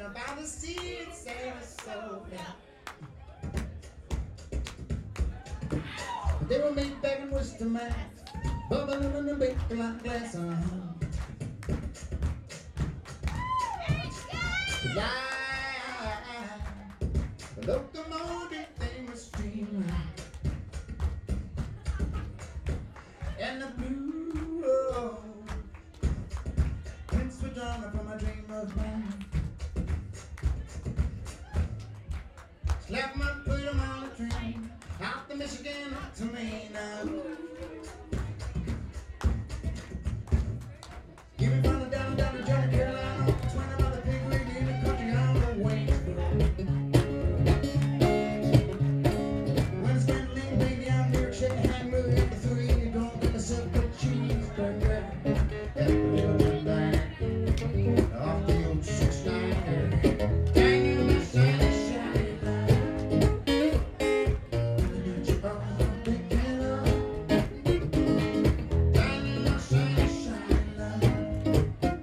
by the sea, it sails so down. They were made back in Worcester, Mass, bubbling in the big like glass. The locomotive thing was streaming, and the blue prints were drawn from a dream of mine. Slap my foot on the train, out to Michigan, out to Maine. Give me running down to Johnny Carolina, 20 by the pig rig in the country on the way. When it's getting late, baby, I'm here, shake a hand, move it to 3, you're gonna get myself a cheeseburger. Have a little bit back, off the old 6-9. Dang you, my shiny, shiny light. Get your own picking up. Dang you, my shiny, shiny light.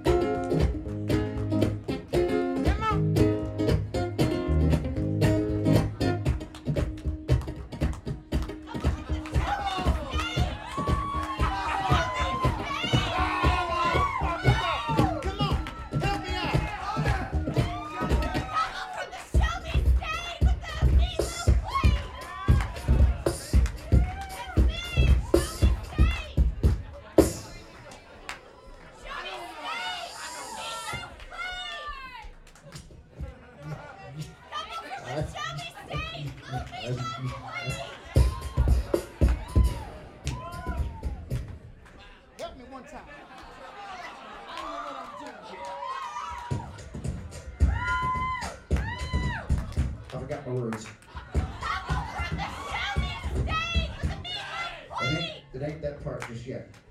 Come on. Help me one time. I don't know what I'm doing. I forgot my words. It ain't that part just yet.